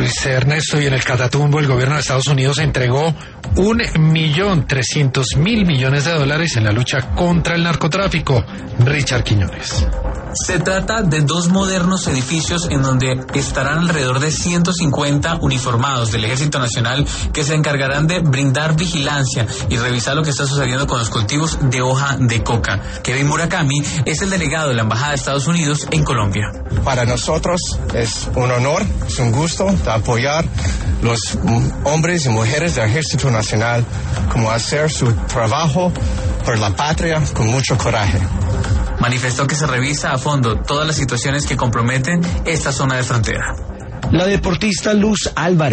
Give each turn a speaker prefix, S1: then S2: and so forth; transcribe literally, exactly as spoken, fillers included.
S1: Pues Ernesto, y en el Catatumbo el gobierno de Estados Unidos entregó un millón trescientos mil millones de dólares en la lucha contra el narcotráfico. Richard Quiñones.
S2: Se trata de dos modernos edificios en donde estarán alrededor de ciento cincuenta uniformados del Ejército Nacional que se encargarán de brindar vigilancia y revisar lo que está sucediendo con los cultivos de hoja de coca. Kevin Murakami es el delegado de la Embajada de Estados Unidos en Colombia.
S3: Para nosotros es un honor, es un gusto de apoyar los hombres y mujeres del Ejército Nacional como hacer su trabajo por la patria con mucho coraje.
S2: Manifestó que se revisa a fondo todas las situaciones que comprometen esta zona de frontera.
S4: La deportista Luz Álvarez